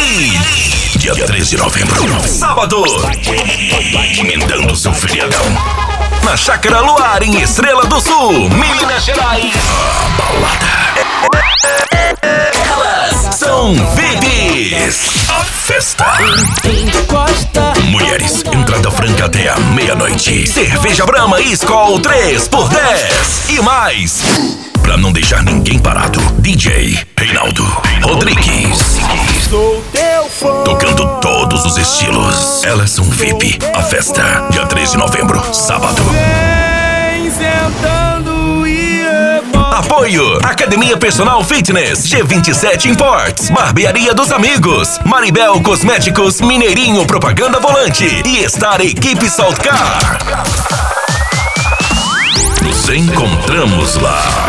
E dia 13 de novembro, sábado, emendando seu feriadão, na Chácara Luar, em Estrela do Sul, Minas Gerais. A balada. Elas são VIPs. A festa. Mulheres, entrada franca até a meia-noite. Cerveja Brahma e Skol 3 por 10. E mais. Pra não deixar ninguém parado, DJ Reinaldo Rodrigues. Sou teu fã. Tocando todos os estilos. Elas são VIP. A festa, dia 13 de novembro, sábado. Vem sentando e rebola. Apoio: Academia Personal Fitness, G27 Imports, Barbearia dos Amigos, Maribel Cosméticos, Mineirinho Propaganda Volante e Star Equipe Saltcar. Nos encontramos lá.